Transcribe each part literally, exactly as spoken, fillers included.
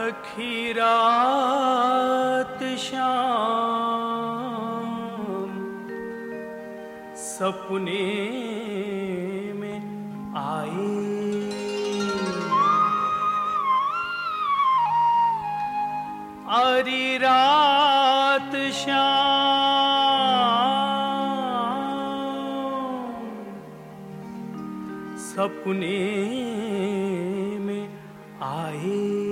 सखी रात शाम सपने में आए, आरी रात शाम सपने में आए।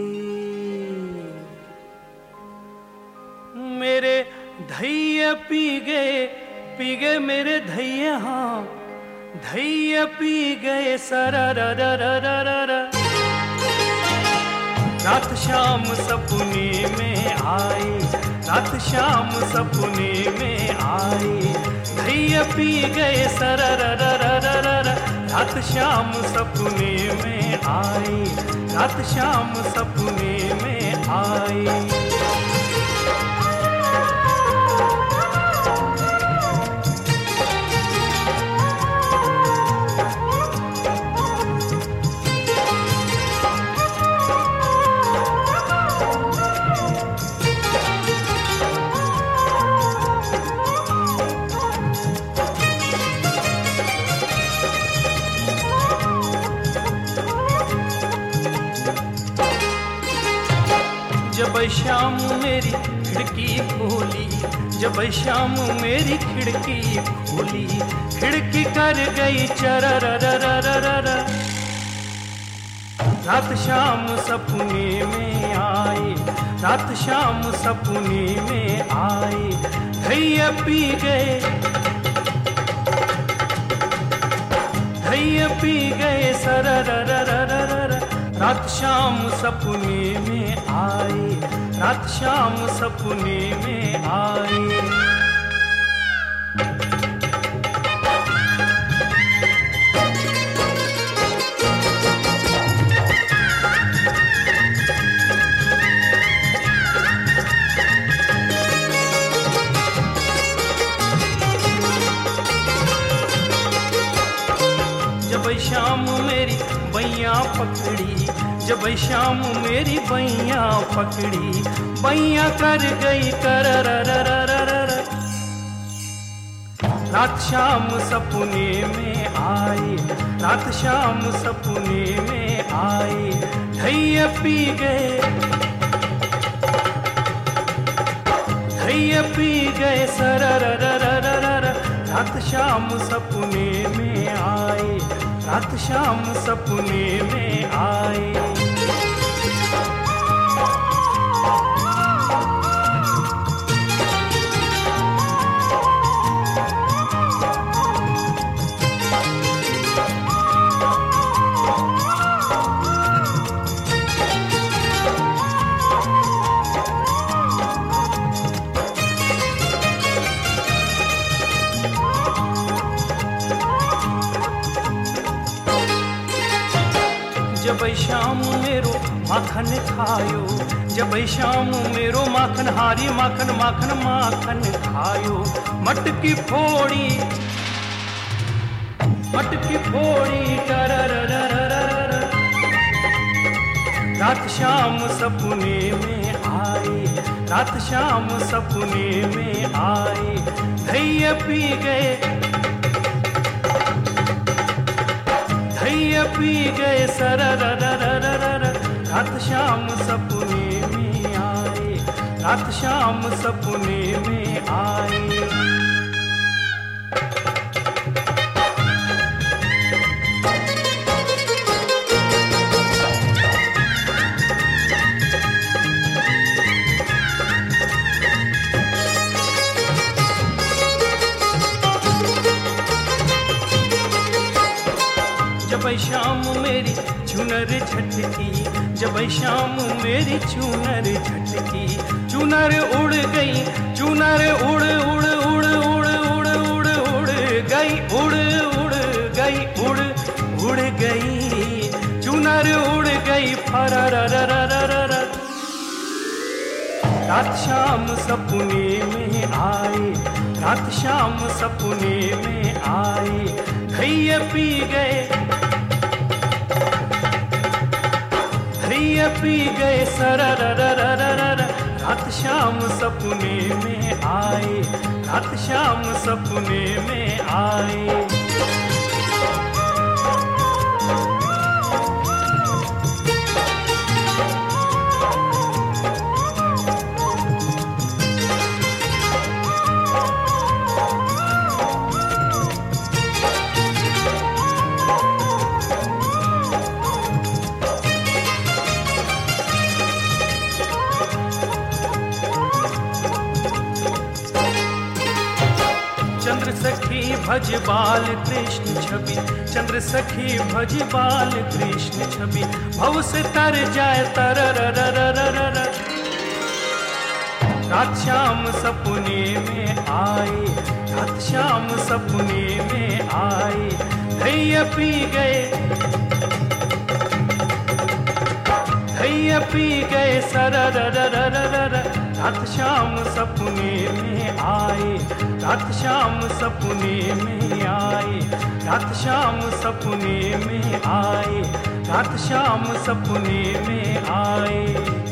मेरे धैया पी गए पी गए मेरे धैया, हाँ धैया पी गए सररररररर। रात शाम सपने में आए, रात शाम सपने में आए, धैया पी गए सररररररर। रात शाम सपने में आए, रात शाम सपने में आए। जब शाम मेरी खिड़की खोली, जब शाम मेरी खिड़की खोली, खिड़की कर गई चररररररर। रात शाम सपने में आए, रात शाम सपने में आए, धैया पी गए धैया पी गए सररररररर। रात शाम सपने में आए, रात शाम सपने में आए। जब शाम मेरी बैया पकड़ी, जब शाम मेरी बैया पकड़ी, बैया कर गई कररररररर। रात शाम सपने में आए, रात शाम सपने में आए, धैया पी गए धैया पी गए सररररररर। रात शाम सपने में आए, रात शाम सपने में आए। जब शाम मेरो माखन खायो, जब शाम मेरो माखन हारी माखन माखन माखन खायो। मटकी फोड़ी मटकी फोड़ी तररररररर। रात शाम सपने में आए, रात शाम सपने में आए, धैया पी गए धैया पी गए सररररररर। रात शाम सपने में आए, रात शाम सपने में आए। जब शाम मेरी चुनर झटकी, जब शाम मेरी चुनर झटकी, चुनर उड़ गई चुनर उड़ उड़ उड़ उड़ उड़ उड़ उड़ गई उड़ उड़ गई उड़ उड़ गई चुनर उड़ गई फररररररर। रात शाम सपने में आए, रात शाम सपने में आए, धैया पी गए धैया पी गए सररररररर, रात शाम सपने में आए, रात शाम सपने में आए। चंद्र सखी भज बाल कृष्ण छवि, चंद्र सखी भज बाल कृष्ण छवि, भव से तर जाए तररररररर, रात शाम सपने में आए, रात शाम सपने में आए। धैया पी गए, धैया पी गए सररररररर, रात शाम सपने में आए, रात शाम सपने में आए, रात शाम सपने में आए, रात शाम सपने में आए।